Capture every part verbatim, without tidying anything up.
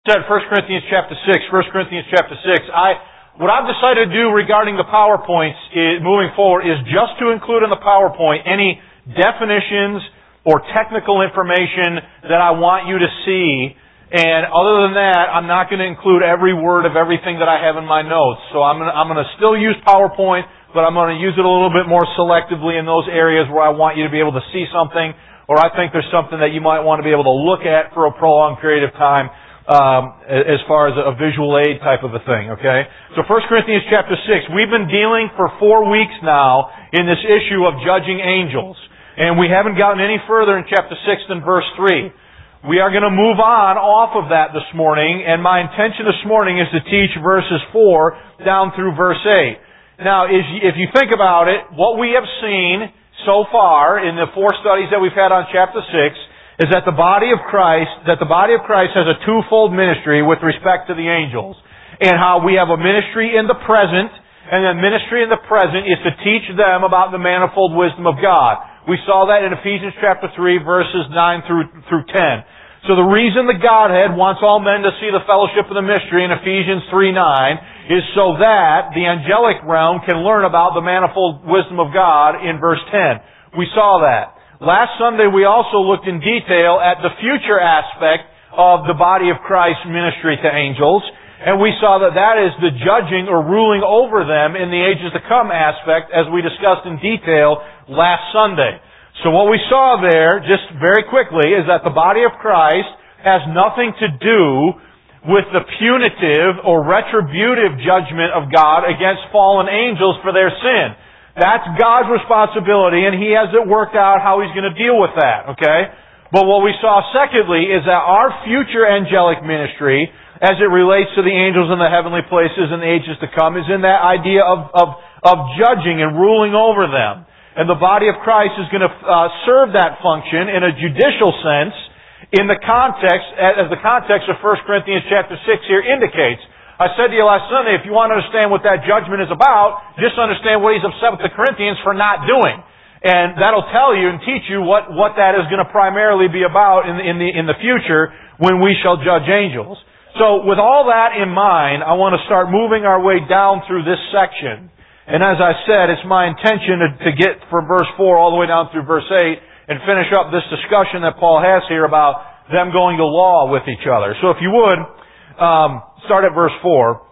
said, First Corinthians chapter six, First Corinthians chapter six. I, what I've decided to do regarding the PowerPoints is, moving forward is just to include in the PowerPoint any definitions or technical information that I want you to see. And other than that, I'm not going to include every word of everything that I have in my notes. So I'm going to, I'm going to still use PowerPoint, but I'm going to use it a little bit more selectively in those areas where I want you to be able to see something, or I think there's something that you might want to be able to look at for a prolonged period of time. Um, as far as a visual aid type of a thing, okay? So First Corinthians chapter six, we've been dealing for four weeks now in this issue of judging angels. And we haven't gotten any further in chapter six than verse three. We are going to move on off of that this morning, and my intention this morning is to teach verses four down through verse eight. Now, if you think about it, what we have seen so far in the four studies that we've had on chapter six is that the body of Christ, that the body of Christ has a twofold ministry with respect to the angels. And how we have a ministry in the present, and the ministry in the present is to teach them about the manifold wisdom of God. We saw that in Ephesians chapter three, verses nine through, through ten. So the reason the Godhead wants all men to see the fellowship of the mystery in Ephesians three nine is so that the angelic realm can learn about the manifold wisdom of God in verse ten. We saw that. Last Sunday we also looked in detail at the future aspect of the body of Christ's ministry to angels, and we saw that that is the judging or ruling over them in the ages to come aspect, as we discussed in detail last Sunday. So what we saw there, just very quickly, is that the body of Christ has nothing to do with the punitive or retributive judgment of God against fallen angels for their sin. That's God's responsibility, and He has it worked out how He's going to deal with that, okay? But what we saw secondly is that our future angelic ministry, as it relates to the angels in the heavenly places in the ages to come, is in that idea of, of, of judging and ruling over them. And the body of Christ is going to uh, serve that function in a judicial sense in the context, as the context of First Corinthians chapter six here indicates. I said to you last Sunday, if you want to understand what that judgment is about, just understand what he's upset with the Corinthians for not doing. And that'll tell you and teach you what, what that is going to primarily be about in the, in the, in the future when we shall judge angels. So with all that in mind, I want to start moving our way down through this section. And as I said, it's my intention to, to get from verse four all the way down through verse eight and finish up this discussion that Paul has here about them going to law with each other. So if you would, um, start at verse four.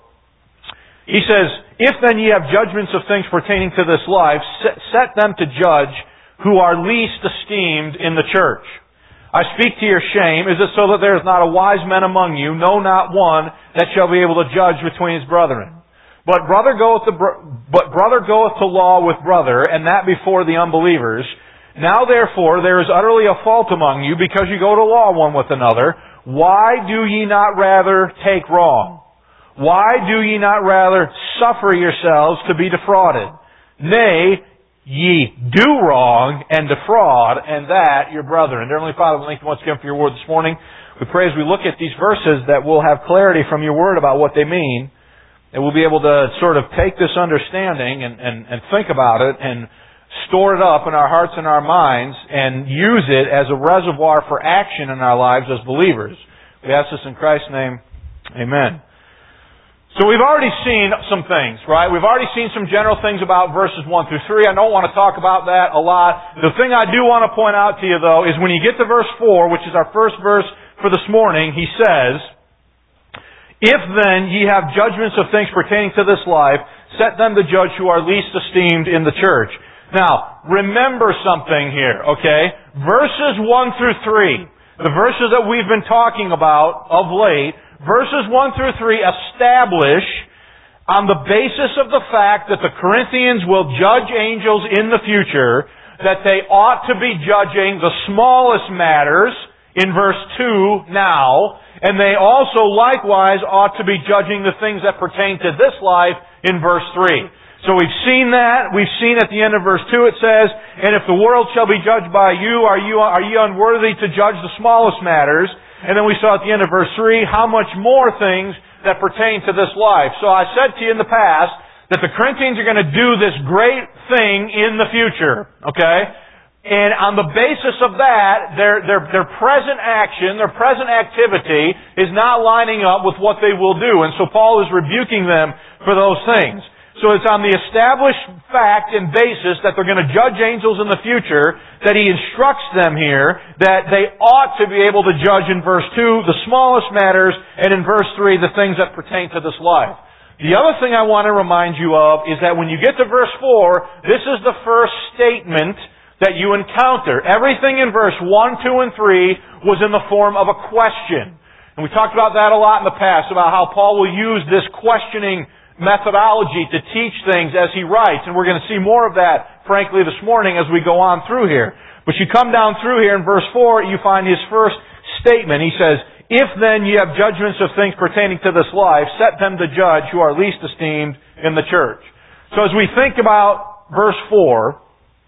He says, "If then ye have judgments of things pertaining to this life, set them to judge who are least esteemed in the church. I speak to your shame. Is it so that there is not a wise man among you, no, not one, that shall be able to judge between his brethren? But brother goeth to, but brother goeth to law with brother, and that before the unbelievers. Now therefore there is utterly a fault among you, because you go to law one with another. Why do ye not rather take wrong? Why do ye not rather suffer yourselves to be defrauded? Nay, ye do wrong and defraud, and that your brethren." Dear Heavenly Father, we thank you once again for your word this morning. We pray as we look at these verses that we'll have clarity from your word about what they mean, and we'll be able to sort of take this understanding and, and, and think about it and store it up in our hearts and our minds and use it as a reservoir for action in our lives as believers. We ask this in Christ's name. Amen. So we've already seen some things, right? We've already seen some general things about verses one through three. I don't want to talk about that a lot. The thing I do want to point out to you, though, is when you get to verse four, which is our first verse for this morning, he says, "If then ye have judgments of things pertaining to this life, set them to judge who are least esteemed in the church." Now, remember something here, okay? Verses one through three, the verses that we've been talking about of late, verses one through three establish, on the basis of the fact that the Corinthians will judge angels in the future, that they ought to be judging the smallest matters in verse two now, and they also likewise ought to be judging the things that pertain to this life in verse three. So we've seen that. We've seen at the end of verse two it says, "And if the world shall be judged by you, are you are you unworthy to judge the smallest matters?" And then we saw at the end of verse three, how much more things that pertain to this life. So I said to you in the past that the Corinthians are going to do this great thing in the future. Okay? And on the basis of that, their, their, their present action, their present activity is not lining up with what they will do. And so Paul is rebuking them for those things. So it's on the established fact and basis that they're going to judge angels in the future that he instructs them here that they ought to be able to judge in verse two the smallest matters, and in verse three the things that pertain to this life. The other thing I want to remind you of is that when you get to verse four, this is the first statement that you encounter. Everything in verse one, two, and three was in the form of a question. And we talked about that a lot in the past, about how Paul will use this questioning methodology to teach things as he writes. And we're going to see more of that, frankly, this morning as we go on through here. But you come down through here in verse four, you find his first statement. He says, "If then ye have judgments of things pertaining to this life, set them to judge who are least esteemed in the church." So as we think about verse four,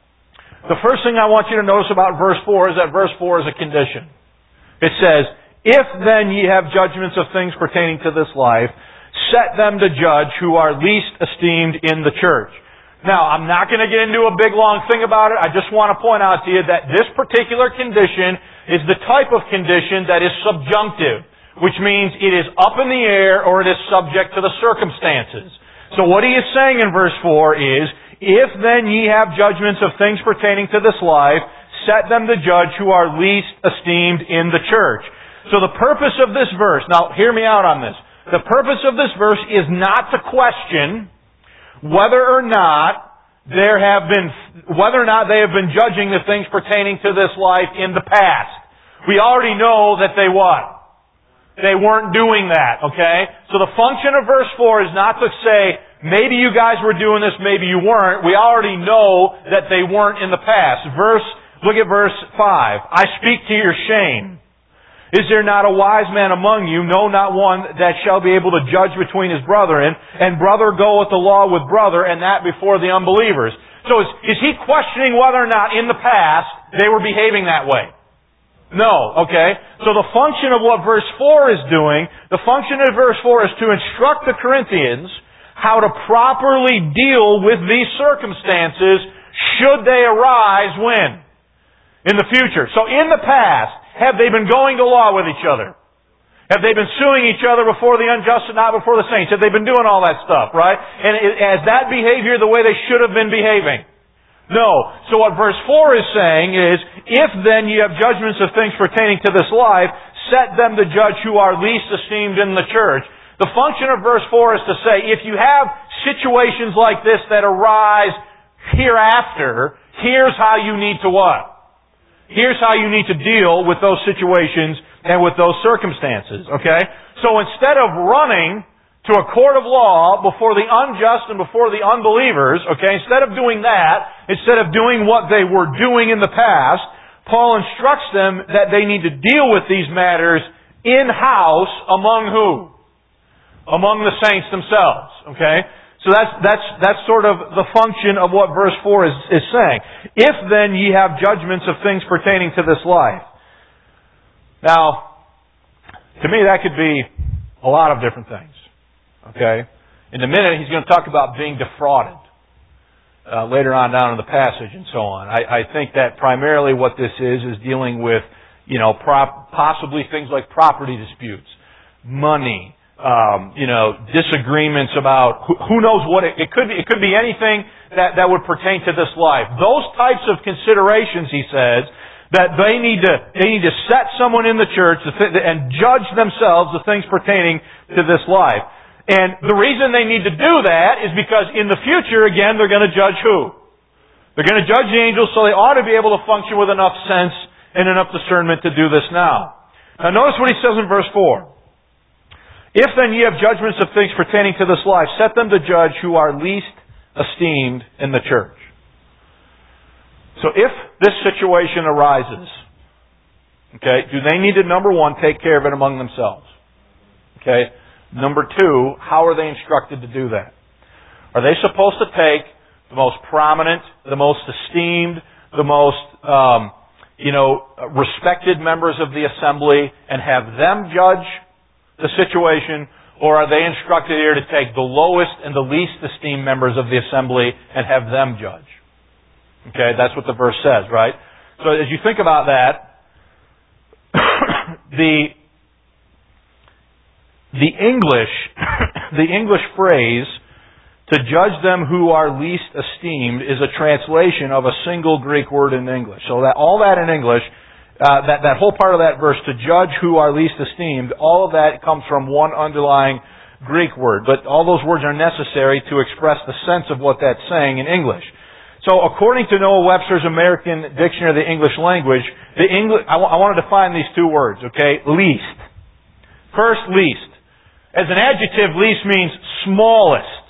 the first thing I want you to notice about verse four is that verse four is a condition. It says, "If then ye have judgments of things pertaining to this life, set them to judge who are least esteemed in the church." Now, I'm not going to get into a big long thing about it. I just want to point out to you that this particular condition is the type of condition that is subjunctive, which means it is up in the air or it is subject to the circumstances. So what he is saying in verse four is, "If then ye have judgments of things pertaining to this life, set them to judge who are least esteemed in the church." So the purpose of this verse, now hear me out on this. The purpose of this verse is not to question whether or not there have been, whether or not they have been judging the things pertaining to this life in the past. We already know that they what? They weren't doing that, okay? So the function of verse four is not to say, maybe you guys were doing this, maybe you weren't. We already know that they weren't in the past. Verse, look at verse five. "I speak to your shame. Is there not a wise man among you? No, not one that shall be able to judge between his brethren. And brother goeth the law with brother, and that before the unbelievers." So is, is he questioning whether or not in the past they were behaving that way? No, okay? So the function of what verse four is doing, the function of verse four is to instruct the Corinthians how to properly deal with these circumstances should they arise when? In the future. So in the past, have they been going to law with each other? Have they been suing each other before the unjust and not before the saints? Have they been doing all that stuff, right? And is that behavior the way they should have been behaving? No. So what verse four is saying is, "If then ye have judgments of things pertaining to this life, set them to judge who are least esteemed in the church." The function of verse four is to say, if you have situations like this that arise hereafter, here's how you need to what? Here's how you need to deal with those situations and with those circumstances, okay? So instead of running to a court of law before the unjust and before the unbelievers, okay, instead of doing that, instead of doing what they were doing in the past, Paul instructs them that they need to deal with these matters in-house among who? Among the saints themselves, okay? So that's, that's, that's sort of the function of what verse four is, is saying. "If then ye have judgments of things pertaining to this life." Now, to me that could be a lot of different things. Okay? In a minute he's going to talk about being defrauded. Uh, later on down in the passage and so on. I, I think that primarily what this is, is dealing with, you know, prop, possibly things like property disputes, money, Um, you know, disagreements about who, who knows what it, it could be. It could be anything that, that would pertain to this life. Those types of considerations, he says, that they need to they need to set someone in the church and judge themselves the things pertaining to this life. And the reason they need to do that is because in the future, again, they're going to judge who? They're going to judge the angels, so they ought to be able to function with enough sense and enough discernment to do this now. Now, notice what he says in verse four. "If then ye have judgments of things pertaining to this life, set them to judge who are least esteemed in the church." So if this situation arises, okay, do they need to, number one, take care of it among themselves? Okay. Number two, how are they instructed to do that? Are they supposed to take the most prominent, the most esteemed, the most, um, you know, respected members of the assembly and have them judge the situation, or are they instructed here to take the lowest and the least esteemed members of the assembly and have them judge? Okay, that's what the verse says, right? So as you think about that, the the English the English phrase "to judge them who are least esteemed" is a translation of a single Greek word in English. So that all that in English, uh, that that whole part of that verse, "to judge who are least esteemed," all of that comes from one underlying Greek word. But all those words are necessary to express the sense of what that's saying in English. So according to Noah Webster's American Dictionary of the English Language, the English, I, w- I want to define these two words, okay? Least. First, least. As an adjective, least means smallest.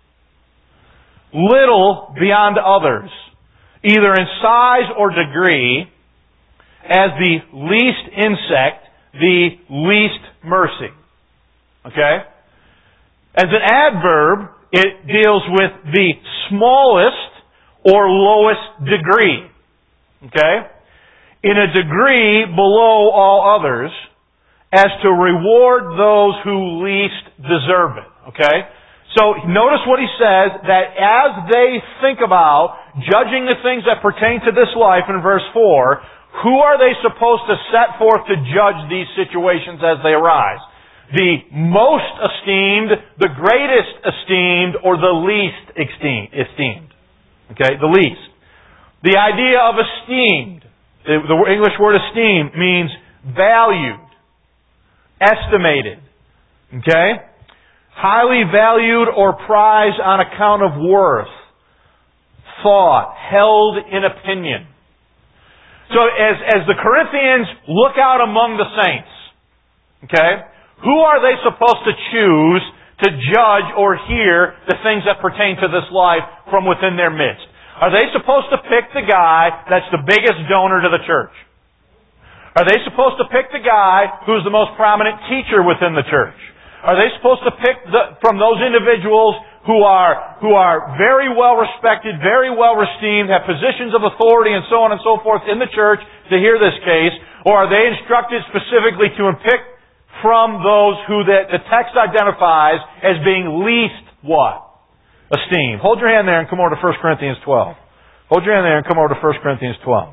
Little beyond others. Either in size or degree. As the least insect, the least mercy. Okay? As an adverb, it deals with the smallest or lowest degree. Okay? In a degree below all others, as to reward those who least deserve it. Okay? So notice what he says, that as they think about judging the things that pertain to this life in verse four, who are they supposed to set forth to judge these situations as they arise? The most esteemed, the greatest esteemed, or the least esteemed? Okay, the least. The idea of esteemed, the English word esteem means valued, estimated. Okay? Highly valued or prized on account of worth, thought, held in opinion. So as, as the Corinthians look out among the saints, okay, who are they supposed to choose to judge or hear the things that pertain to this life from within their midst? Are they supposed to pick the guy that's the biggest donor to the church? Are they supposed to pick the guy who's the most prominent teacher within the church? Are they supposed to pick the, from those individuals who are, who are very well respected, very well esteemed, have positions of authority and so on and so forth in the church to hear this case? Or are they instructed specifically to pick from those who the, the text identifies as being least what? Esteemed. Hold your hand there and come over to First Corinthians twelve. Hold your hand there and come over to First Corinthians twelve.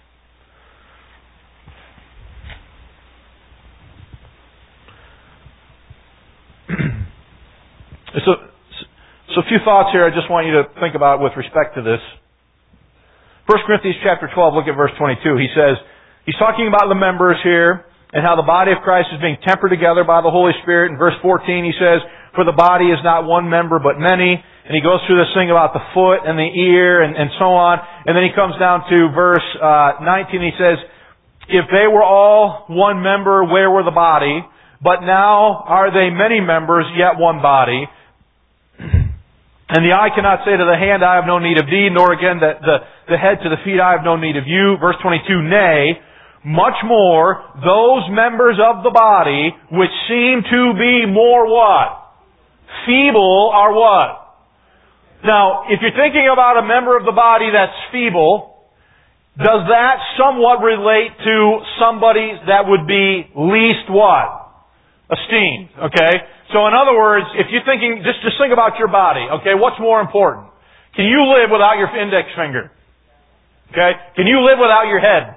So, so a few thoughts here I just want you to think about with respect to this. First Corinthians chapter twelve, look at verse twenty-two. He says, he's talking about the members here and how the body of Christ is being tempered together by the Holy Spirit. In verse fourteen he says, for the body is not one member but many. And he goes through this thing about the foot and the ear and, and so on. And then he comes down to verse uh, nineteen. He says, if they were all one member, where were the body? But now are they many members, yet one body. And the eye cannot say to the hand, I have no need of thee, nor again the, the, the head to the feet, I have no need of you. Verse twenty-two, nay, much more, those members of the body which seem to be more what? Feeble are what? Now, if you're thinking about a member of the body that's feeble, does that somewhat relate to somebody that would be least what? Esteemed. Okay? So in other words, if you're thinking, just, just think about your body. Okay? What's more important? Can you live without your index finger? Okay? Can you live without your head?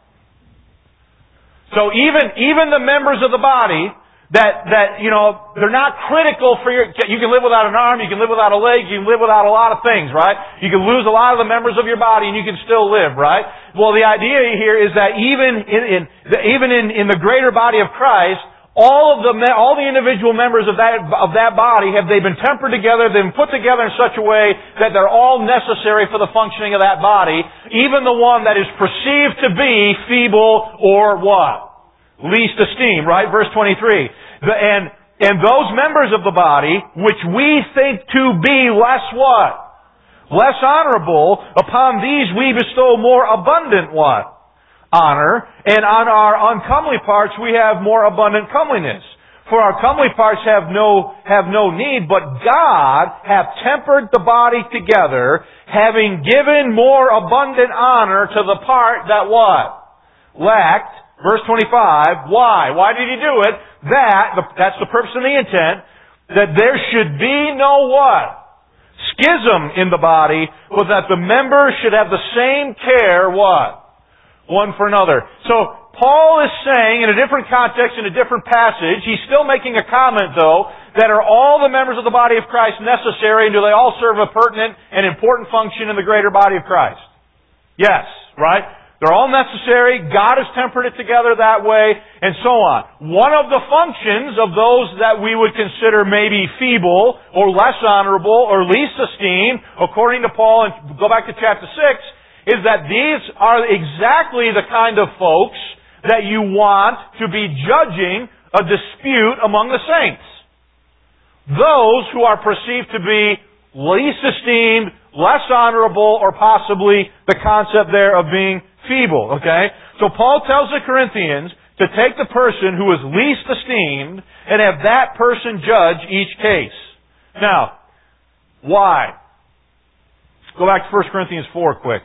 So even, even the members of the body that, that, you know, they're not critical for your, you can live without an arm, you can live without a leg, you can live without a lot of things, right? You can lose a lot of the members of your body and you can still live, right? Well, the idea here is that even in, in even in, in the greater body of Christ, all of the, all the individual members of that, of that body, have they been tempered together, they've been put together in such a way that they're all necessary for the functioning of that body, even the one that is perceived to be feeble or what? Least esteemed, right? Verse twenty-three. The, and, and those members of the body, which we think to be less what? Less honorable, upon these we bestow more abundant what? Honor. And on our uncomely parts we have more abundant comeliness. For our comely parts have no, have no need, but God hath tempered the body together, having given more abundant honor to the part that what? Lacked. Verse twenty-five, why? Why did He do it? That, that's the purpose and the intent, that there should be no what? Schism in the body, but that the members should have the same care, what? one for another. So, Paul is saying, in a different context, in a different passage, he's still making a comment, though, that are all the members of the body of Christ necessary, and do they all serve a pertinent and important function in the greater body of Christ? Yes, right? They're all necessary. God has tempered it together that way, and so on. One of the functions of those that we would consider maybe feeble, or less honorable, or least esteemed, according to Paul, and go back to chapter six, is that these are exactly the kind of folks that you want to be judging a dispute among the saints. Those who are perceived to be least esteemed, less honorable, or possibly the concept there of being feeble, okay? So Paul tells the Corinthians to take the person who is least esteemed and have that person judge each case. Now, why? Go back to First Corinthians four quick.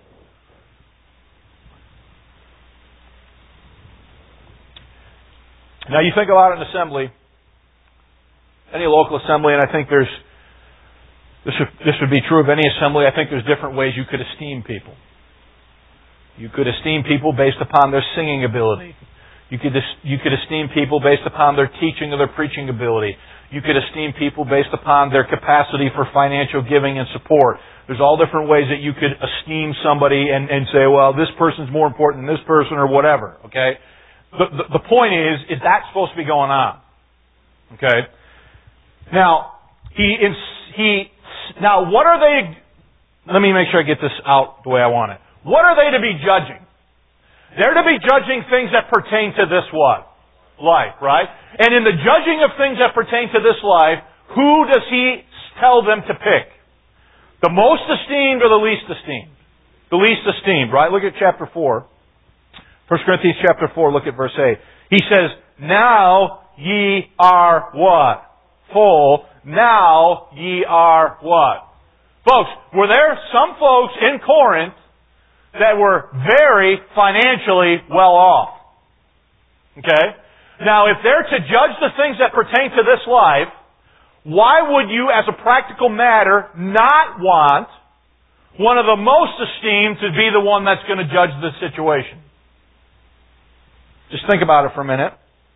Now you think about an assembly, any local assembly, and I think there's, this would, this would be true of any assembly, I think there's different ways you could esteem people. You could esteem people based upon their singing ability. You could, you could esteem people based upon their teaching or their preaching ability. You could esteem people based upon their capacity for financial giving and support. There's all different ways that you could esteem somebody and, and say, well, this person's more important than this person or whatever, okay? The, the, the point is, is that supposed to be going on? Okay? Now, he, he, now what are they, let me make sure I get this out the way I want it. What are they to be judging? They're to be judging things that pertain to this what? Life, right? And in the judging of things that pertain to this life, who does he tell them to pick? The most esteemed or the least esteemed? The least esteemed, right? Look at chapter four. First Corinthians chapter four, look at verse eight. He says, now ye are what? Full. Now ye are what? Folks, were there some folks in Corinth that were very financially well off? Okay? Now, if they're to judge the things that pertain to this life, why would you, as a practical matter, not want one of the most esteemed to be the one that's going to judge this situation? Just think about it for a minute.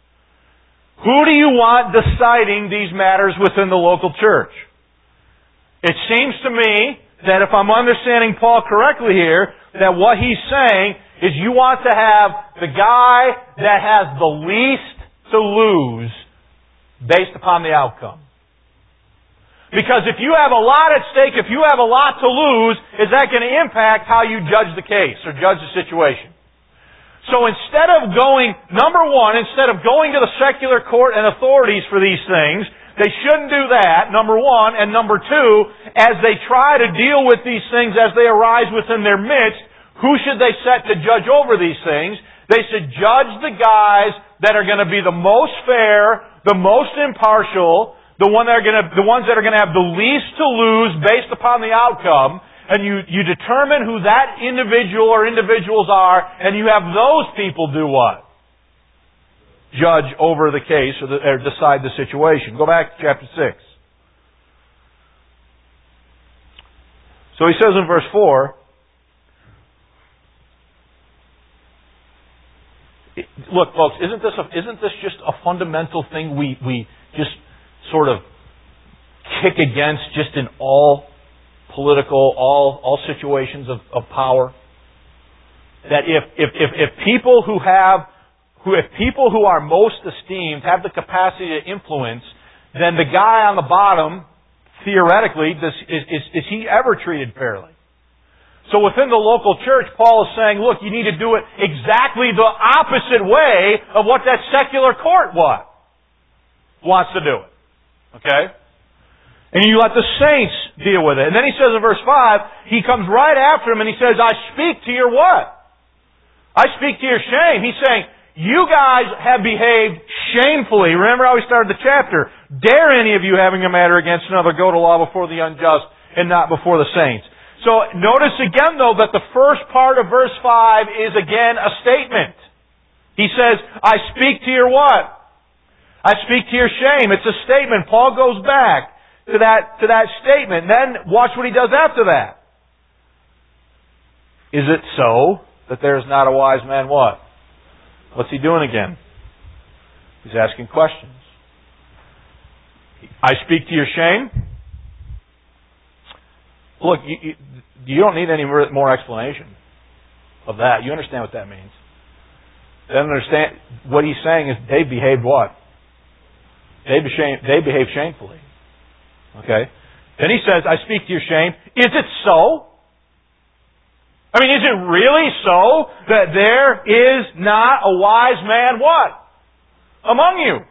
Who do you want deciding these matters within the local church? It seems to me that if I'm understanding Paul correctly here, that what he's saying is you want to have the guy that has the least to lose based upon the outcome. Because if you have a lot at stake, if you have a lot to lose, is that going to impact how you judge the case or judge the situation? So instead of going, number one, instead of going to the secular court and authorities for these things, they shouldn't do that, number one. And number two, as they try to deal with these things as they arise within their midst, who should they set to judge over these things? They should judge the guys that are going to be the most fair, the most impartial, the one that are going to, the ones that are going to have the least to lose based upon the outcome. And you, you determine who that individual or individuals are, and you have those people do what? Judge over the case or, the, or decide the situation. Go back to chapter six. So he says in verse four, look, folks, isn't this a, isn't this just a fundamental thing we, we just sort of kick against just in all political, all all situations of, of power? That if, if, if, if people who have who if people who are most esteemed have the capacity to influence, then the guy on the bottom, theoretically, does, is, is, is he ever treated fairly? So within the local church, Paul is saying, look, you need to do it exactly the opposite way of what that secular court what? Wants to do it. Okay? And you let the saints deal with it. And then he says in verse five, he comes right after him and he says, I speak to your what? I speak to your shame. He's saying, you guys have behaved shamefully. Remember how we started the chapter. Dare any of you having a matter against another go to law before the unjust and not before the saints. So notice again though that the first part of verse five is again a statement. He says, I speak to your what? I speak to your shame. It's a statement. Paul goes back to that, to that statement. Then watch what he does after that. Is it so? that there is not a wise man what? What's he doing again? He's asking questions. I speak to your shame. Look, you, you, you don't need any more explanation of that. You understand what that means. They understand what he's saying is they behaved what? They behaved, they behaved shamefully. Okay? Then he says, I speak to your shame. Is it so? I mean, is it really so that there is not a wise man what? Among you?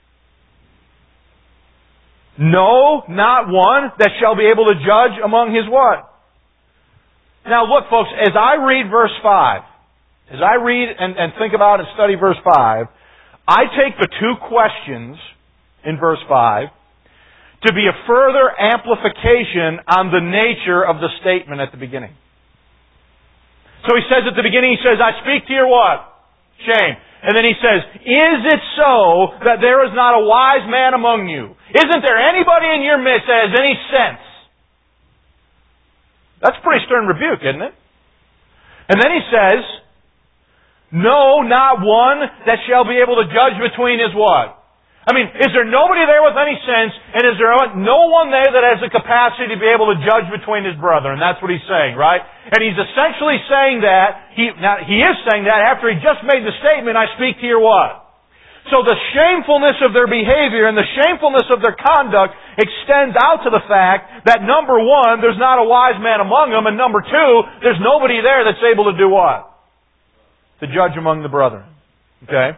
No, not one that shall be able to judge among his what? Now look, folks, as I read verse five, as I read and, and think about and study verse five, I take the two questions in verse five to be a further amplification on the nature of the statement at the beginning. So he says at the beginning, he says, I speak to your what? Shame. And then he says, is it so that there is not a wise man among you? Isn't there anybody in your midst that has any sense? That's a pretty stern rebuke, isn't it? And then he says, no, not one that shall be able to judge between his what? I mean, is there nobody there with any sense, and is there no one there that has the capacity to be able to judge between his brethren? That's what he's saying, right? And he's essentially saying that, he, now he is saying that after he just made the statement, I speak to your what? So the shamefulness of their behavior and the shamefulness of their conduct extends out to the fact that number one, there's not a wise man among them, and number two, there's nobody there that's able to do what? To judge among the brethren. Okay?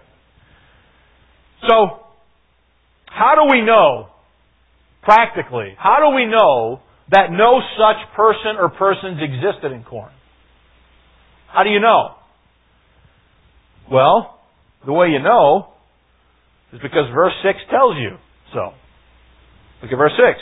So, how do we know, practically, how do we know that no such person or persons existed in Corinth? How do you know? Well, the way you know is because verse six tells you so. Look at verse six.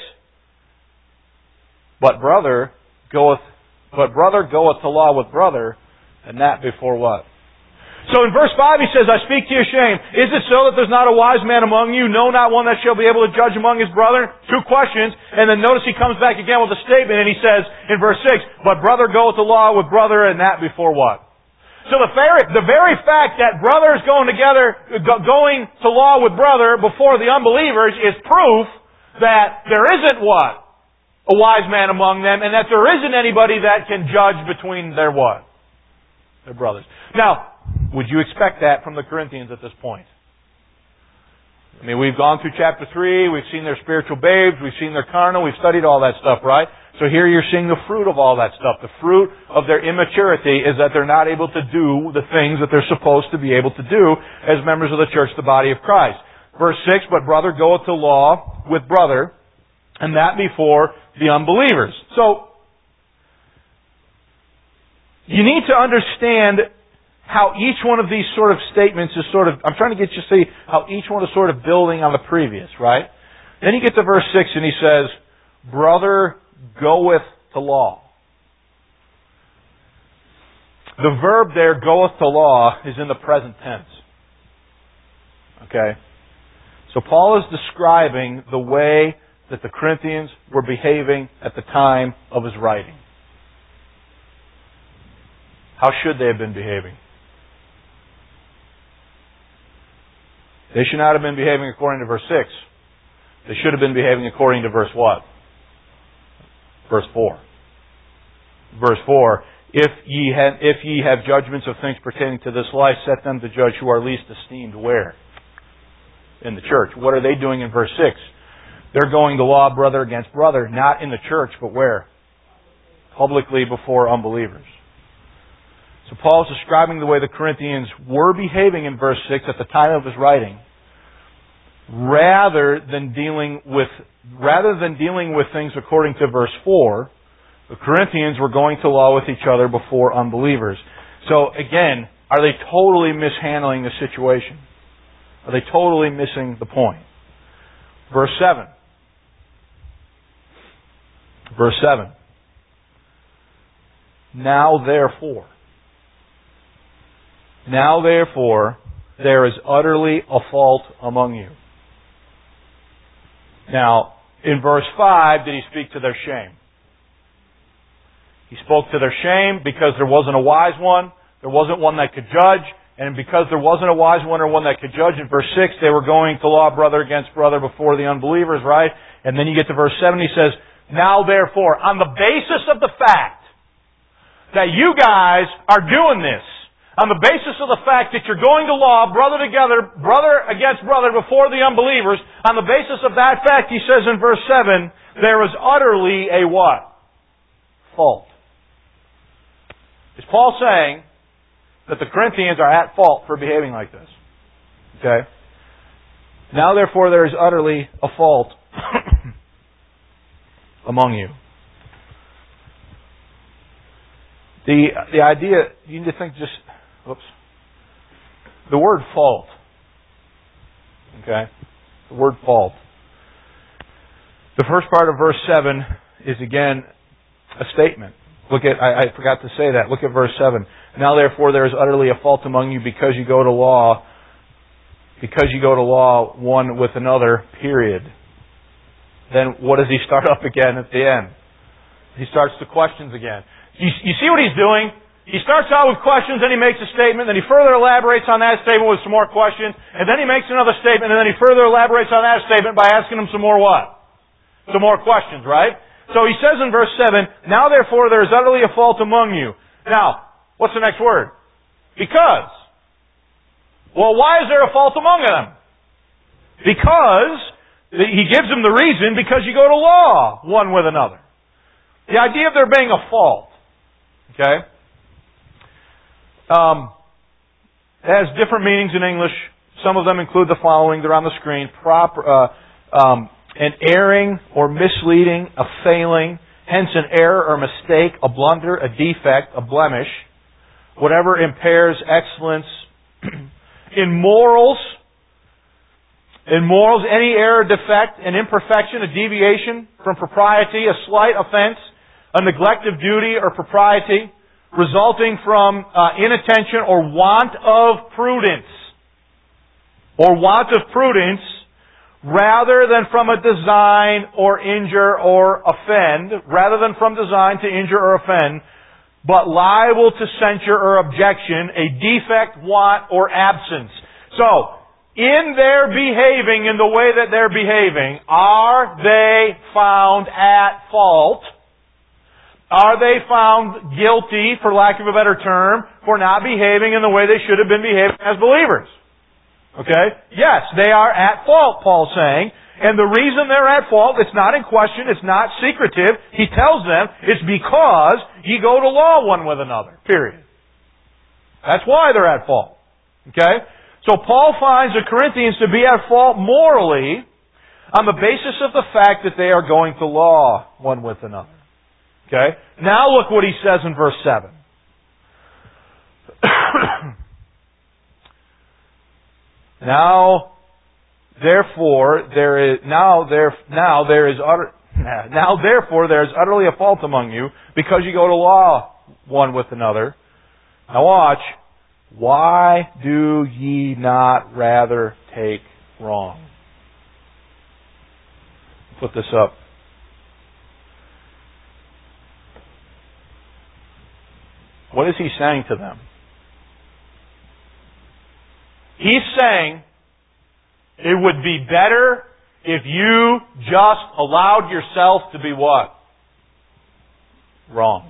But brother goeth, but brother goeth to law with brother, and that before what? So in verse five he says, I speak to your shame. Is it so that there's not a wise man among you? No, not one that shall be able to judge among his brethren? Two questions. And then notice he comes back again with a statement and he says in verse six, but brother goeth to law with brother, and that before what? So the very, the very fact that brothers going together, going to law with brother before the unbelievers is proof that there isn't what? A wise man among them, and that there isn't anybody that can judge between their what? Their brothers. Now, would you expect that from the Corinthians at this point? I mean, we've gone through chapter three, we've seen their spiritual babes, we've seen their carnal, we've studied all that stuff, right? So here you're seeing the fruit of all that stuff. The fruit of their immaturity is that they're not able to do the things that they're supposed to be able to do as members of the church, the body of Christ. Verse six, but brother goeth to law with brother, and that before the unbelievers. So, you need to understand how each one of these sort of statements is sort of, I'm trying to get you to see how each one is sort of building on the previous, right? Then you get to verse six and he says, brother goeth to law. The verb there, goeth to law, is in the present tense. Okay? So Paul is describing the way that the Corinthians were behaving at the time of his writing. How should they have been behaving? They should not have been behaving according to verse six. They should have been behaving according to verse what? Verse four. Verse four. If ye, have, if ye have judgments of things pertaining to this life, set them to judge who are least esteemed. Where? In the church. What are they doing in verse six? They're going to law brother against brother, not in the church, but where? Publicly before unbelievers. So Paul is describing the way the Corinthians were behaving in verse six at the time of his writing, rather than dealing with rather than dealing with things according to verse four. The Corinthians were going to law with each other before unbelievers. So again, are they totally mishandling the situation? Are they totally missing the point? Verse seven. Verse seven. Now therefore. Now therefore, there is utterly a fault among you. Now, in verse five, did he speak to their shame? He spoke to their shame because there wasn't a wise one. there wasn't one that could judge, and because there wasn't a wise one or one that could judge, in verse six, they were going to law brother against brother before the unbelievers, right? And then you get to verse seven, he says, now therefore, on the basis of the fact that you guys are doing this, on the basis of the fact that you're going to law brother together, brother against brother before the unbelievers, on the basis of that fact, he says in verse seven, there is utterly a what? Fault. Is Paul saying that the Corinthians are at fault for behaving like this? Okay. Now therefore there is utterly a fault among you. The the idea, you need to think just, whoops. The word fault. Okay? The word fault. The first part of verse seven is again a statement. Look at, I, I forgot to say that. Look at verse seven. Now therefore there is utterly a fault among you because you go to law, because you go to law one with another, period. Then what does he start up again at the end? He starts the questions again. You, you see what he's doing? He starts out with questions, then he makes a statement, then he further elaborates on that statement with some more questions, and then he makes another statement, and then he further elaborates on that statement by asking him some more what? Some more questions, right? So he says in verse seven, now therefore there is utterly a fault among you. Now, what's the next word? Because. Well, why is there a fault among them? Because, he gives them the reason, because you go to law one with another. The idea of there being a fault, okay, um, has different meanings in English. Some of them include the following. They're on the screen. Proper, uh, um, an erring or misleading, a failing, hence an error or mistake, a blunder, a defect, a blemish, whatever impairs excellence. In morals, in morals, any error, defect, an imperfection, a deviation from propriety, a slight offense, a neglect of duty or propriety, resulting from uh, inattention or want of prudence, or want of prudence, rather than from a design or injure or offend, rather than from design to injure or offend, but liable to censure or objection, a defect, want, or absence. So, in their behaving in the way that they're behaving, are they found at fault? Are they found guilty, for lack of a better term, for not behaving in the way they should have been behaving as believers? Okay? Yes, they are at fault, Paul's saying. And the reason they're at fault, it's not in question, it's not secretive. He tells them it's because ye go to law one with another. Period. That's why they're at fault. Okay? So Paul finds the Corinthians to be at fault morally on the basis of the fact that they are going to law one with another. Okay? Now look what he says in verse seven. Now, therefore, there is now there now there is utter, now therefore there is utterly a fault among you because you go to law one with another. Now watch. Why do ye not rather take wrong? Put this up. What is he saying to them? He's saying it would be better if you just allowed yourself to be what? Wronged.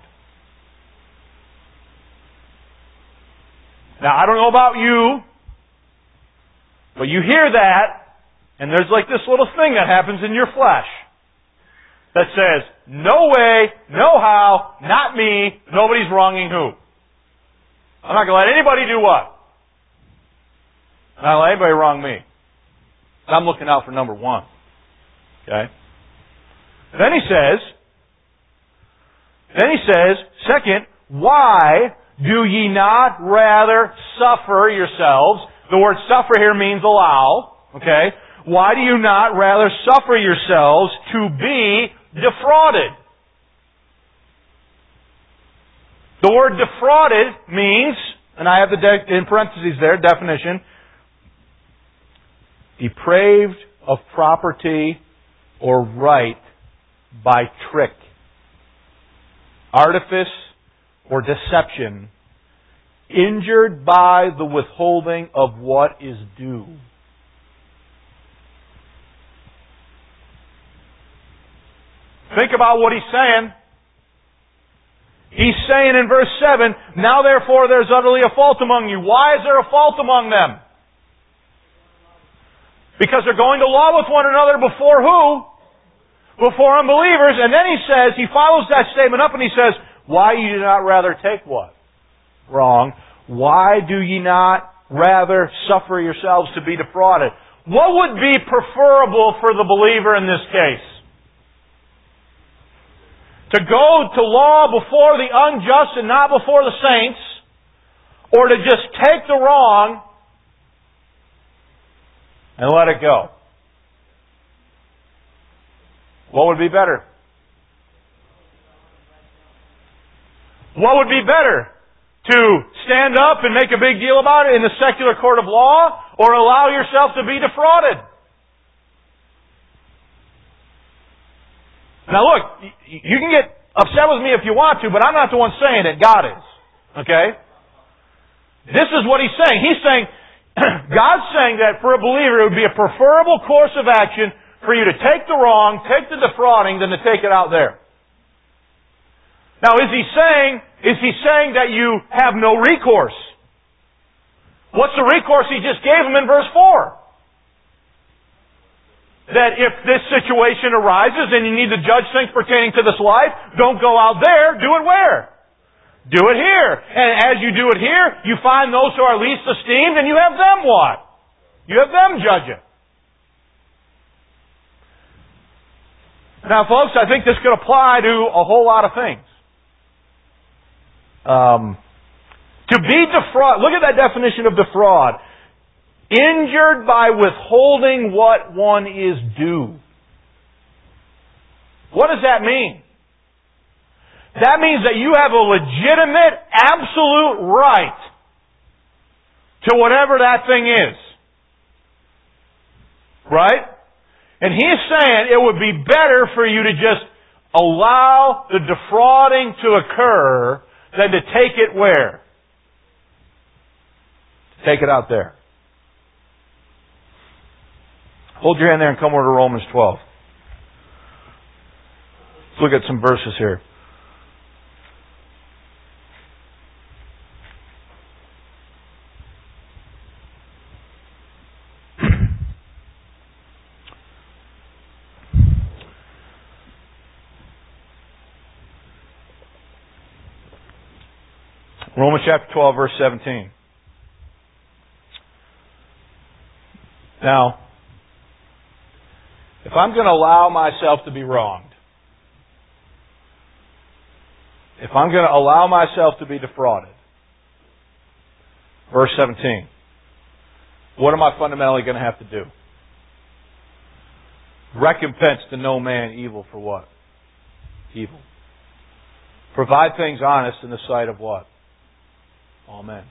Now, I don't know about you, but you hear that, and there's like this little thing that happens in your flesh that says, no way, no how, not me, nobody's wronging who? I'm not going to let anybody do what? I'm not going to let anybody wrong me. I'm looking out for number one. Okay? Then he says, then he says, second, why do ye not rather suffer yourselves? The word suffer here means allow. Okay? Why do you not rather suffer yourselves to be defrauded? The word defrauded means, and I have the de- in parentheses there, definition, depraved of property or right by trick, artifice, or deception Injured by the withholding of what is due. Think about what he's saying. He's saying in verse seven, now therefore there's utterly a fault among you. Why is there a fault among them? Because they're going to law with one another before who? Before unbelievers. And then he says, he follows that statement up and he says, why you do not rather take what? Wrong. Why do ye not rather suffer yourselves to be defrauded? What would be preferable for the believer in this case? To go to law before the unjust and not before the saints, or to just take the wrong and let it go? What would be better? What would be better? To stand up and make a big deal about it in the secular court of law, or allow yourself to be defrauded? Now look, you can get upset with me if you want to, but I'm not the one saying it. God is. Okay? This is what He's saying. He's saying, God's saying that for a believer it would be a preferable course of action for you to take the wrong, take the defrauding, than to take it out there. Now is He saying, is He saying that you have no recourse? What's the recourse He just gave them in verse four? That if this situation arises and you need to judge things pertaining to this life, don't go out there, do it where? Do it here. And as you do it here, you find those who are least esteemed and you have them what? You have them judge it. Now folks, I think this could apply to a whole lot of things. Um, to be defraud, look at that definition of defraud. Injured by withholding what one is due. What does that mean? That means that you have a legitimate, absolute right to whatever that thing is. Right? And He's saying it would be better for you to just allow the defrauding to occur than to take it where? Take it out there. Hold your hand there and come over to Romans twelve. Let's look at some verses here. Romans chapter twelve, verse seventeen. Now, if I'm going to allow myself to be wronged, if I'm going to allow myself to be defrauded, verse seventeen, what am I fundamentally going to have to do? Recompense to no man evil for what? Evil. Provide things honest in the sight of what? All men.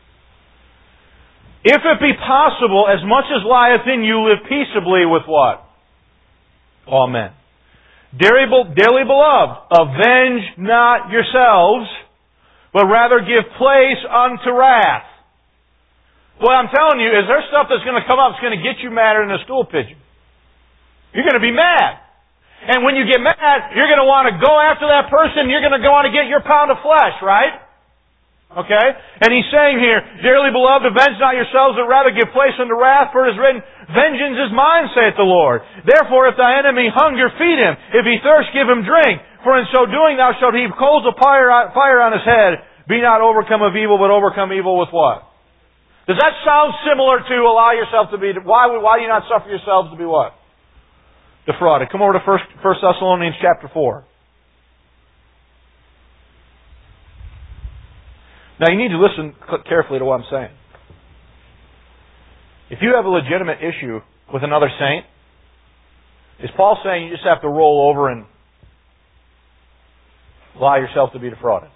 If it be possible, as much as lieth in you, live peaceably with what? All men. Dearly, dearly beloved, avenge not yourselves, but rather give place unto wrath. What I'm telling you is there's stuff that's going to come up that's going to get you madder than a stool pigeon. You're going to be mad. And when you get mad, you're going to want to go after that person. You're going to go on to get your pound of flesh, right? Okay? And He's saying here, dearly beloved, avenge not yourselves, but rather give place unto wrath, for it is written, vengeance is mine, saith the Lord. Therefore, if thy enemy hunger, feed him. If he thirst, give him drink. For in so doing thou shalt heap coals of fire on his head. Be not overcome of evil, but overcome evil with what? Does that sound similar to allow yourself to be, why, why do you not suffer yourselves to be what? Defrauded. Come over to First Thessalonians chapter four. Now you need to listen carefully to what I'm saying. If you have a legitimate issue with another saint, is Paul saying you just have to roll over and allow yourself to be defrauded?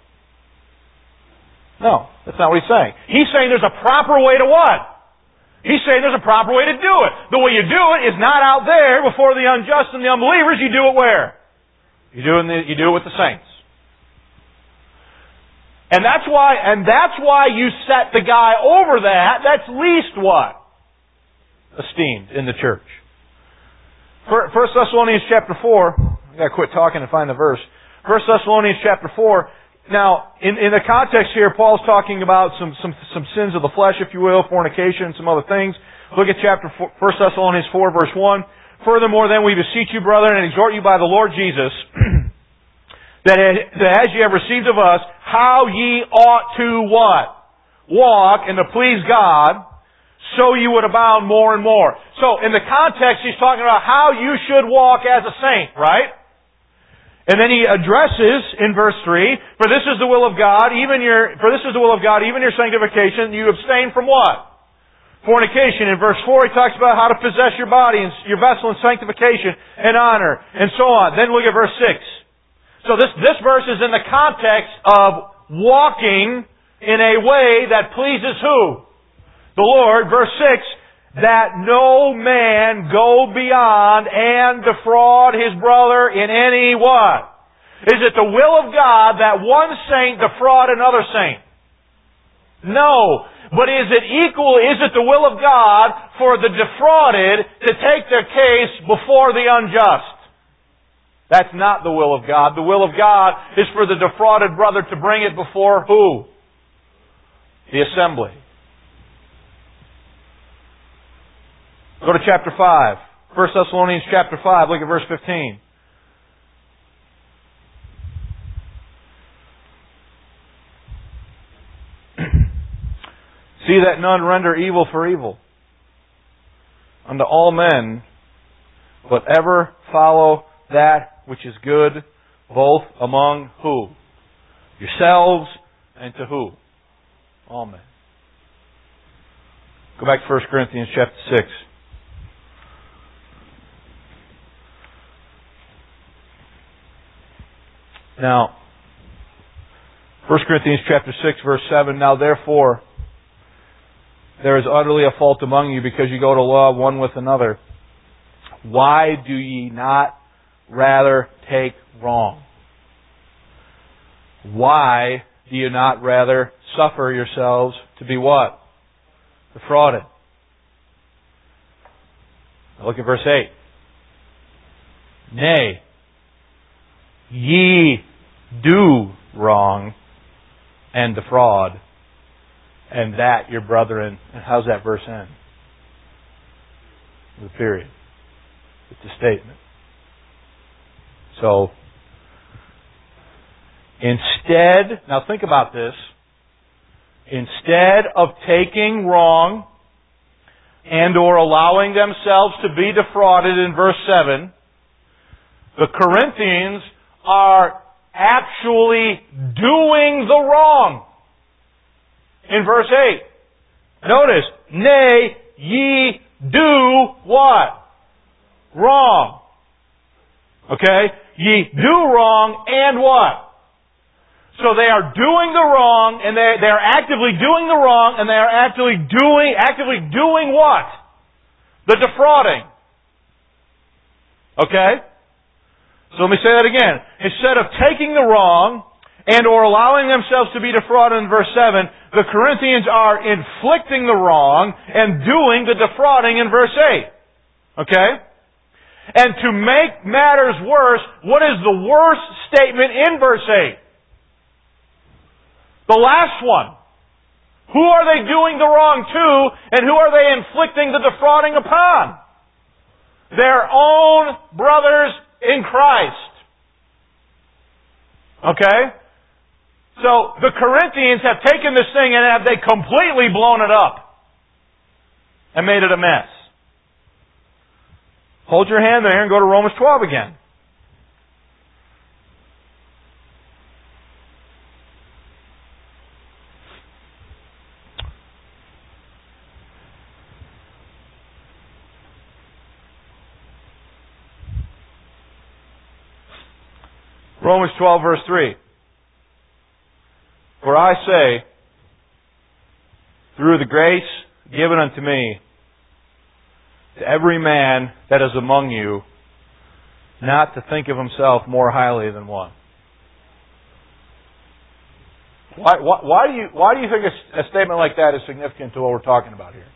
No, that's not what he's saying. He's saying there's a proper way to what? He's saying there's a proper way to do it. The way you do it is not out there before the unjust and the unbelievers. You do it where? You do it, in the, you do it with the saints. And that's why, and that's why you set the guy over that. That's least what? Esteemed in the church. First Thessalonians chapter four. I gotta quit talking and find the verse. First Thessalonians chapter four. Now, in, in the context here, Paul's talking about some, some, some sins of the flesh, if you will, fornication, and some other things. Look at chapter four, First Thessalonians four, verse one. Furthermore, then we beseech you, brethren, and exhort you by the Lord Jesus, that as ye have received of us, how ye ought to what? Walk and to please God, so you would abound more and more. So, in the context, he's talking about how you should walk as a saint, right? And then he addresses in verse three, for this is the will of God, even your, for this is the will of God, even your sanctification, you abstain from what? Fornication. In verse four, he talks about how to possess your body and your vessel in sanctification and honor, and so on. Then look at verse six. So this, this verse is in the context of walking in a way that pleases who? The Lord. Verse six, that no man go beyond and defraud his brother in any what? Is it the will of God that one saint defraud another saint? No. But is it equal, is it the will of God for the defrauded to take their case before the unjust? That's not the will of God. The will of God is for the defrauded brother to bring it before who? The assembly. Go to chapter five. First Thessalonians chapter five. Look at verse fifteen. See that none render evil for evil unto all men, but ever follow that which is good, both among who? Yourselves, and to who? All men. Go back to First Corinthians chapter six. Now, First Corinthians chapter six, verse seven, now therefore, there is utterly a fault among you, because you go to law one with another. Why do ye not rather take wrong? Why do you not rather suffer yourselves to be what? Defrauded. Now look at verse eight. Nay, ye do wrong and defraud, and that your brethren. And how's that verse end? With a period. It's a statement. So, instead, now think about this, instead of taking wrong and or allowing themselves to be defrauded in verse seven, the Corinthians are actually doing the wrong. In verse eight, notice, nay, ye do what? Wrong. Okay? Ye do wrong and what? So they are doing the wrong, and they, they are actively doing the wrong, and they are actively doing, actively doing what? The defrauding. Okay? So let me say that again. Instead of taking the wrong and or allowing themselves to be defrauded in verse seven, the Corinthians are inflicting the wrong and doing the defrauding in verse eight. Okay? And to make matters worse, what is the worst statement in verse eight? The last one. Who are they doing the wrong to, and who are they inflicting the defrauding upon? Their own brothers in Christ. Okay? So, the Corinthians have taken this thing and have they completely blown it up and made it a mess. Hold your hand there and go to Romans twelve again. Romans twelve, verse three. For I say, through the grace given unto me, to every man that is among you, not to think of himself more highly than one. Why, why, why do you why do you think a, a statement like that is significant to what we're talking about here?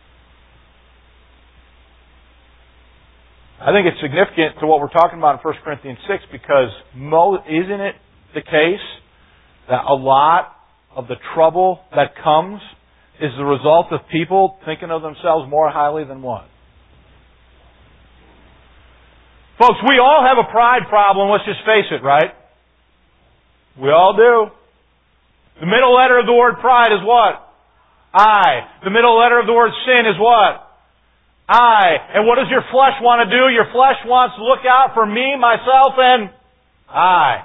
I think it's significant to what we're talking about in First Corinthians six because mo, isn't it the case that a lot of the trouble that comes is the result of people thinking of themselves more highly than what? Folks, we all have a pride problem, let's just face it, right? We all do. The middle letter of the word pride is what? I. The middle letter of the word sin is what? I. And what does your flesh want to do? Your flesh wants to look out for me, myself, and I.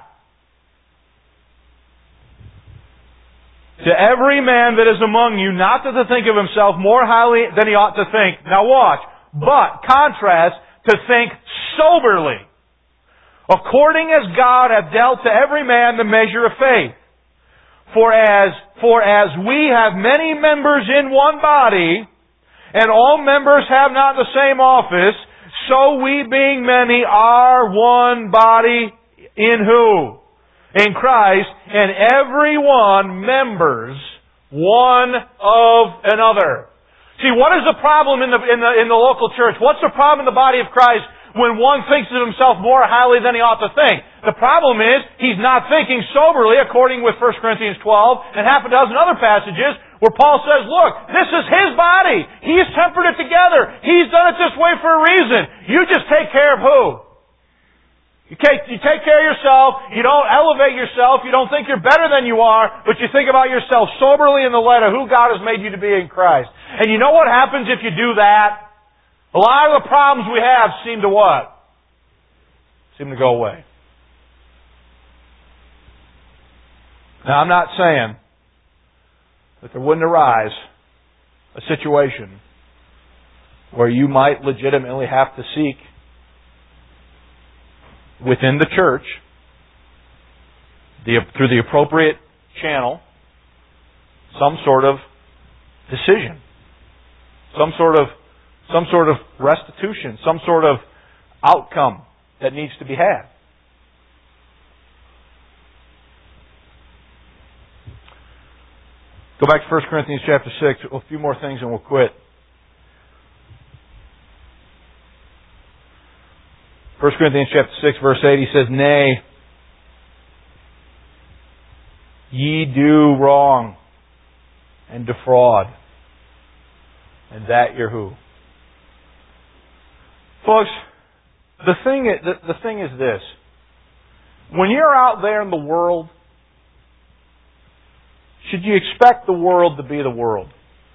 To every man that is among you, not to think of himself more highly than he ought to think. Now watch. But, contrast, to think soberly, according as God hath dealt to every man the measure of faith. For as, for as we have many members in one body, and all members have not the same office, so we being many are one body in who? In Christ, and every one members one of another. See, what is the problem in the, in the, in the local church? What's the problem in the body of Christ when one thinks of himself more highly than he ought to think? The problem is, he's not thinking soberly, according with First Corinthians twelve and half a dozen other passages, where Paul says, look, this is his body. He's tempered it together. He's done it this way for a reason. You just take care of who? You take, you take care of yourself. You don't elevate yourself. You don't think you're better than you are, but you think about yourself soberly in the light of who God has made you to be in Christ. And you know what happens if you do that? A lot of the problems we have seem to what? Seem to go away. Now, I'm not saying that there wouldn't arise a situation where you might legitimately have to seek within the church, the, through the appropriate channel, some sort of decision, some sort of some sort of restitution, some sort of outcome that needs to be had. Go back to First Corinthians chapter six, a few more things and we'll quit. First Corinthians chapter six, verse eight, he says, Nay, ye do wrong and defraud, and that you're who? Folks, the thing is, the, the thing is this. When you're out there in the world, should you expect the world to be the world?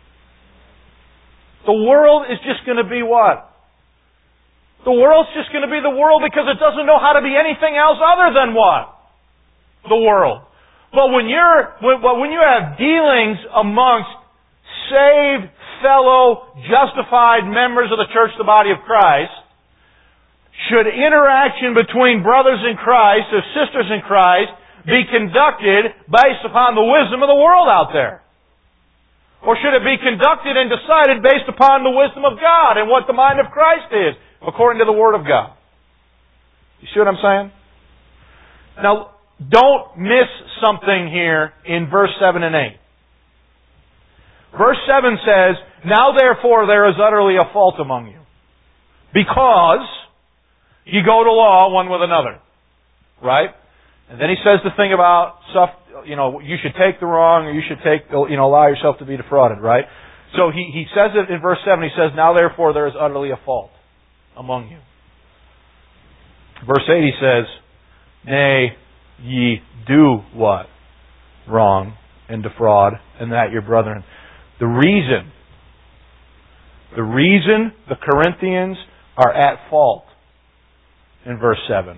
The world is just going to be what? The world's just going to be the world because it doesn't know how to be anything else other than what? The world. But when you're, when, when you have dealings amongst saved, fellow, justified members of the church, the body of Christ, should interaction between brothers in Christ or sisters in Christ be conducted based upon the wisdom of the world out there? Or should it be conducted and decided based upon the wisdom of God and what the mind of Christ is, according to the Word of God? You see what I'm saying? Now, don't miss something here in verse seven and eight. Verse seven says, Now therefore there is utterly a fault among you, because you go to law one with another. Right? And then he says the thing about stuff, you know, you should take the wrong, or you should take, you know, allow yourself to be defrauded, right? So he, he says it in verse seven, he says, Now therefore there is utterly a fault among you. Verse eight he says, Nay, ye do what? Wrong and defraud, and that your brethren. The reason, the reason the Corinthians are at fault in verse seven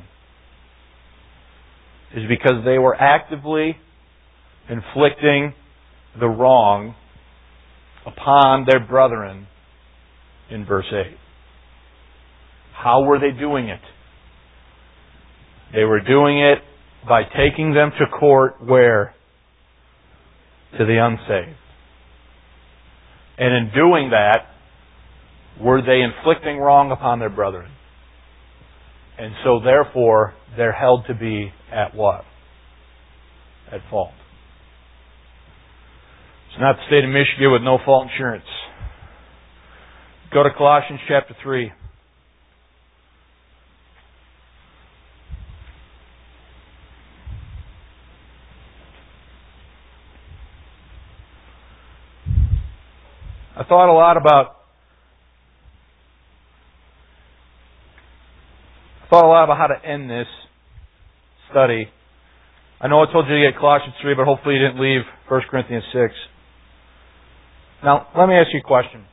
is because they were actively inflicting the wrong upon their brethren in verse eight. How were they doing it? They were doing it by taking them to court where? To the unsaved. And in doing that, were they inflicting wrong upon their brethren? And so therefore, they're held to be at what? At fault. Not the state of Michigan with no fault insurance. Go to Colossians chapter three. I thought a lot about I thought a lot about how to end this study. I know I told you to get Colossians three, but hopefully you didn't leave First Corinthians six. Now, let me ask you a question.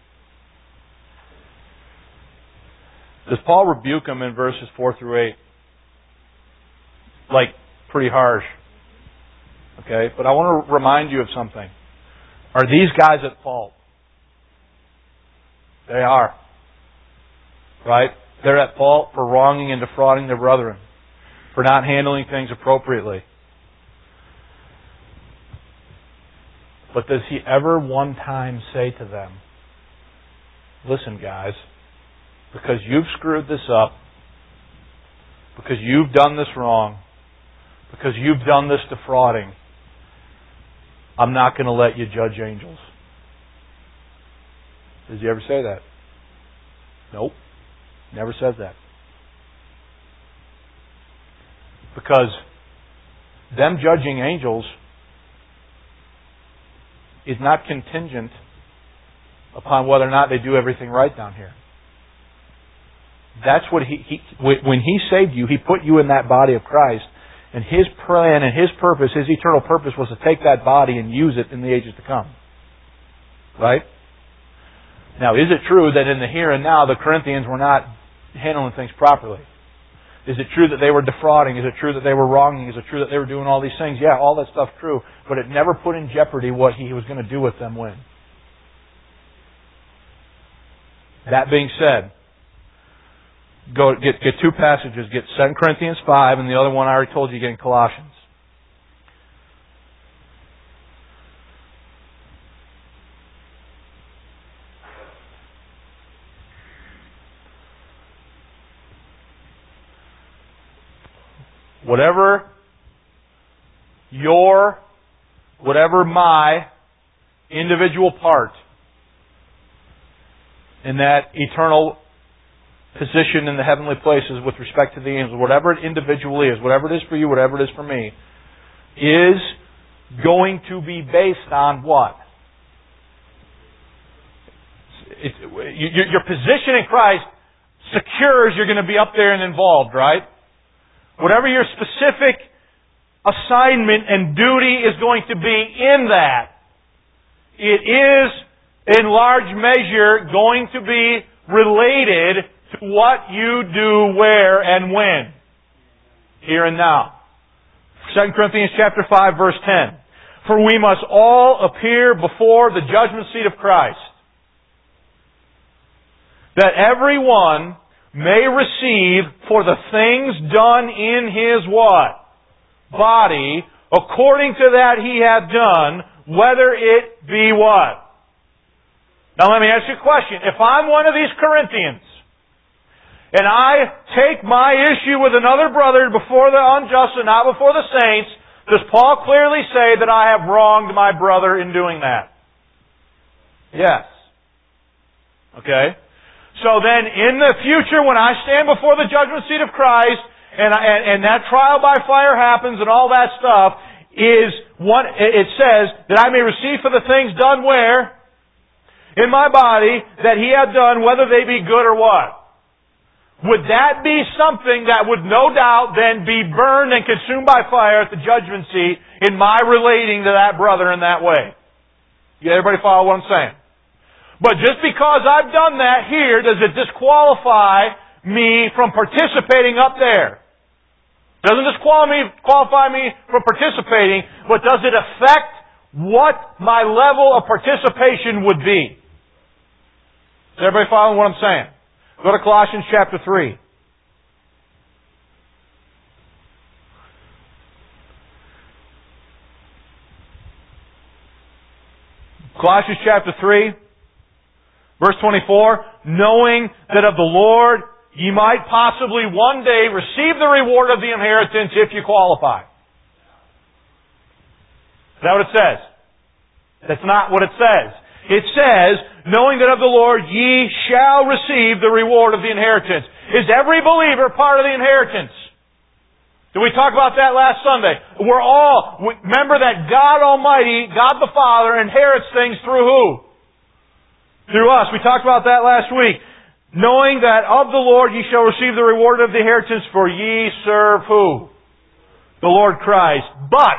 Does Paul rebuke them in verses four through eight? Like, pretty harsh. Okay? But I want to remind you of something. Are these guys at fault? They are. Right? They're at fault for wronging and defrauding their brethren, for not handling things appropriately. But does he ever one time say to them, listen guys, because you've screwed this up, because you've done this wrong, because you've done this defrauding, I'm not going to let you judge angels? Does he ever say that? Nope. Never says that. Because them judging angels is not contingent upon whether or not they do everything right down here. That's what he, he when he saved you, he put you in that body of Christ, and his plan and his purpose, his eternal purpose, was to take that body and use it in the ages to come. Right? Now, is it true that in the here and now the Corinthians were not handling things properly? Is it true that they were defrauding? Is it true that they were wronging? Is it true that they were doing all these things? Yeah, all that stuff's true. But it never put in jeopardy what he was going to do with them when. That being said, go get, get two passages. Get Second Corinthians five, and the other one I already told you, get in Colossians. Whatever your, whatever my individual part in that eternal position in the heavenly places with respect to the angels, whatever it individually is, whatever it is for you, whatever it is for me, is going to be based on what? It, your, your position in Christ secures you're going to be up there and involved, right? Whatever your specific assignment and duty is going to be in that, it is in large measure going to be related to what you do where and when. Here and now. Second Corinthians chapter five, verse ten. For we must all appear before the judgment seat of Christ, that everyone may receive for the things done in his what? Body, according to that he hath done, whether it be what? Now let me ask you a question. If I'm one of these Corinthians, and I take my issue with another brother before the unjust and not before the saints, does Paul clearly say that I have wronged my brother in doing that? Yes. Okay? So then, in the future, when I stand before the judgment seat of Christ, and, I, and, and that trial by fire happens and all that stuff, is one, it says that I may receive for the things done where? In my body, that he hath done, whether they be good or what? Would that be something that would no doubt then be burned and consumed by fire at the judgment seat in my relating to that brother in that way? You everybody follow what I'm saying? But just because I've done that here, does it disqualify me from participating up there? Doesn't disqualify me, qualify me from participating, but does it affect what my level of participation would be? Is everybody following what I'm saying? Go to Colossians chapter three. Colossians chapter three. Verse twenty-four, knowing that of the Lord ye might possibly one day receive the reward of the inheritance if you qualify. Is that what it says? That's not what it says. It says, knowing that of the Lord ye shall receive the reward of the inheritance. Is every believer part of the inheritance? Did we talk about that last Sunday? We're all, remember that God Almighty, God the Father, inherits things through who? Through us. We talked about that last week. Knowing that of the Lord ye shall receive the reward of the inheritance, for ye serve who? The Lord Christ. But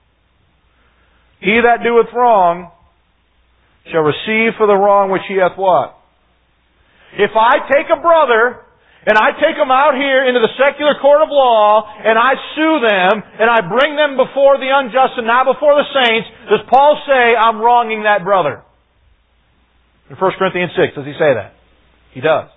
he that doeth wrong shall receive for the wrong which he hath what? If I take a brother and I take them out here into the secular court of law and I sue them and I bring them before the unjust and not before the saints, does Paul say I'm wronging that brother? In First Corinthians six, does he say that? He does.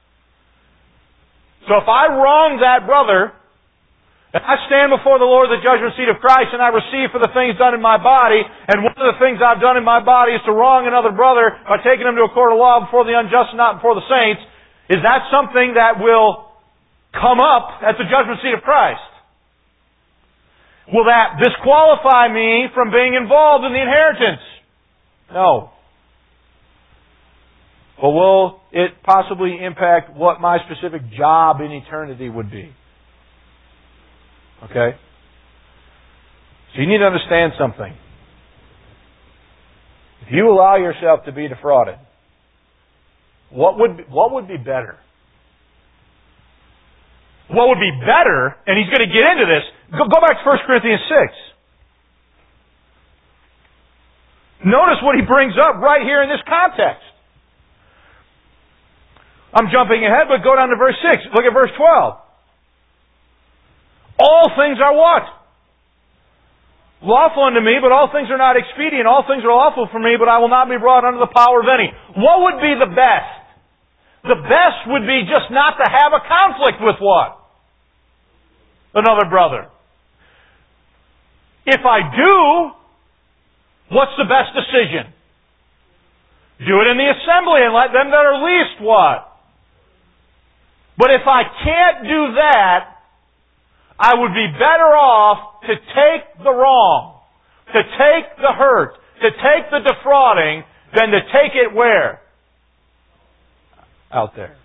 So if I wrong that brother, and I stand before the Lord of the judgment seat of Christ and I receive for the things done in my body, and one of the things I've done in my body is to wrong another brother by taking him to a court of law before the unjust and not before the saints, is that something that will come up at the judgment seat of Christ? Will that disqualify me from being involved in the inheritance? No. But will it possibly impact what my specific job in eternity would be? Okay? So you need to understand something. If you allow yourself to be defrauded, what would, what would be better? What would be better, and he's going to get into this, go, go back to First Corinthians six. Notice what he brings up right here in this context. I'm jumping ahead, but go down to verse six. Look at verse twelve. All things are what? Lawful unto me, but all things are not expedient. All things are lawful for me, but I will not be brought under the power of any. What would be the best? The best would be just not to have a conflict with what? Another brother. If I do, what's the best decision? Do it in the assembly and let them that are least what? But if I can't do that, I would be better off to take the wrong, to take the hurt, to take the defrauding, than to take it where? Out there.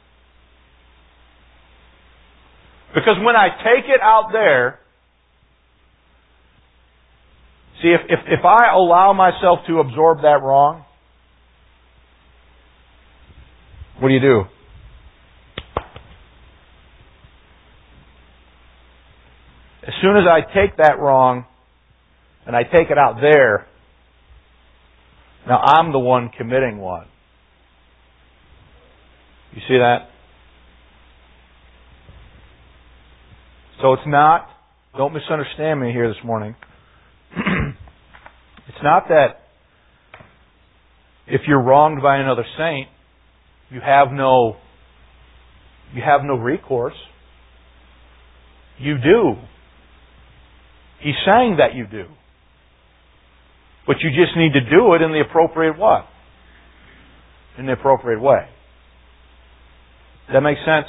Because when I take it out there, see, if, if, if I allow myself to absorb that wrong, what do you do? As soon as I take that wrong and I take it out there, now I'm the one committing what? You see that? So it's not, don't misunderstand me here this morning. It's not that if you're wronged by another saint, you have no, you have no recourse. You do. He's saying that you do. But you just need to do it in the appropriate what? In the appropriate way. Does that make sense?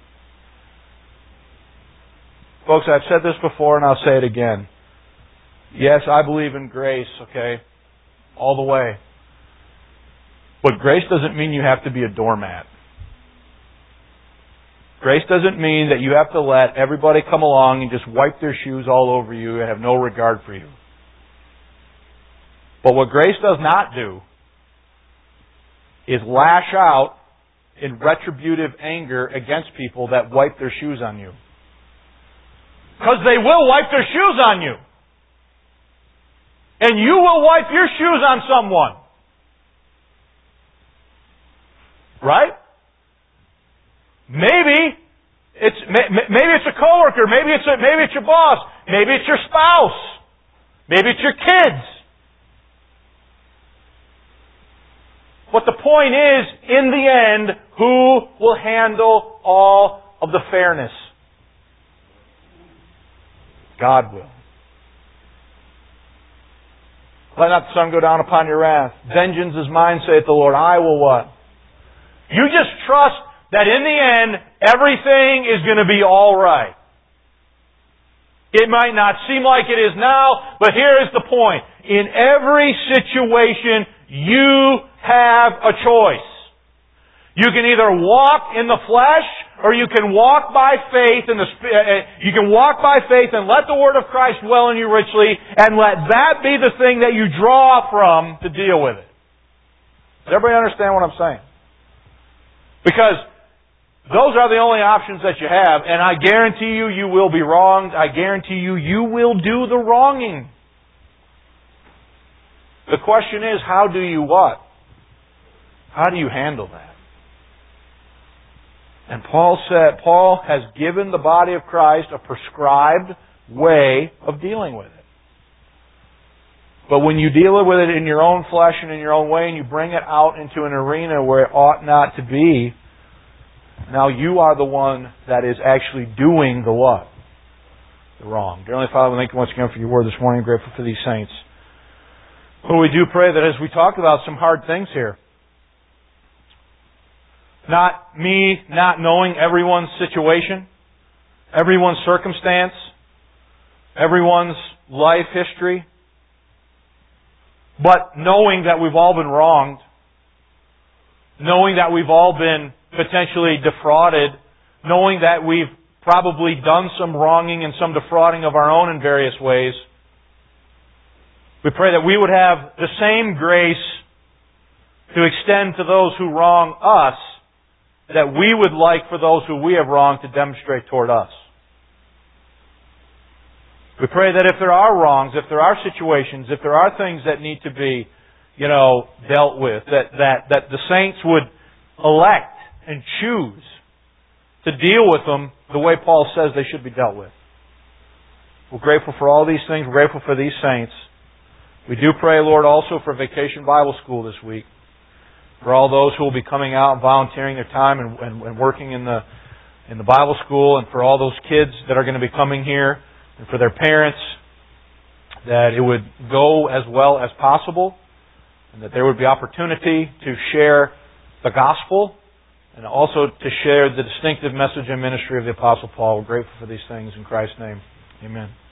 Folks, I've said this before and I'll say it again. Yes, I believe in grace, okay? All the way. But grace doesn't mean you have to be a doormat. Grace doesn't mean that you have to let everybody come along and just wipe their shoes all over you and have no regard for you. But what grace does not do is lash out in retributive anger against people that wipe their shoes on you. Because they will wipe their shoes on you. And you will wipe your shoes on someone. Right? Maybe it's maybe it's a coworker, maybe it's a, maybe it's your boss, maybe it's your spouse, maybe it's your kids. But the point is, in the end, who will handle all of the fairness? God will. Let not the sun go down upon your wrath. Vengeance is mine, saith the Lord. I will what? You just trust that in the end, everything is going to be all right. It might not seem like it is now, but here is the point. In every situation, you have a choice. You can either walk in the flesh, or you can walk by faith in the uh, you can walk by faith and let the Word of Christ dwell in you richly, and let that be the thing that you draw from to deal with it. Does everybody understand what I'm saying? Because those are the only options that you have, and I guarantee you, you will be wronged. I guarantee you, you will do the wronging. The question is, how do you what? How do you handle that? And Paul said, Paul has given the body of Christ a prescribed way of dealing with it. But when you deal with it in your own flesh and in your own way, and you bring it out into an arena where it ought not to be, now you are the one that is actually doing the what? The wrong. Dear Heavenly Father, we thank you once again for your word this morning. I'm grateful for these saints. But we do pray that as we talk about some hard things here, not me not knowing everyone's situation, everyone's circumstance, everyone's life history, but knowing that we've all been wronged, knowing that we've all been potentially defrauded, knowing that we've probably done some wronging and some defrauding of our own in various ways, we pray that we would have the same grace to extend to those who wrong us that we would like for those who we have wronged to demonstrate toward us. We pray that if there are wrongs, if there are situations, if there are things that need to be, you know, dealt with, that, that, that the saints would elect and choose to deal with them the way Paul says they should be dealt with. We're grateful for all these things. We're grateful for these saints. We do pray, Lord, also for Vacation Bible School this week. For all those who will be coming out and volunteering their time and, and, and working in the in the Bible school, and for all those kids that are going to be coming here, and for their parents, that it would go as well as possible, and that there would be opportunity to share the gospel, and also to share the distinctive message and ministry of the Apostle Paul. We're grateful for these things in Christ's name. Amen.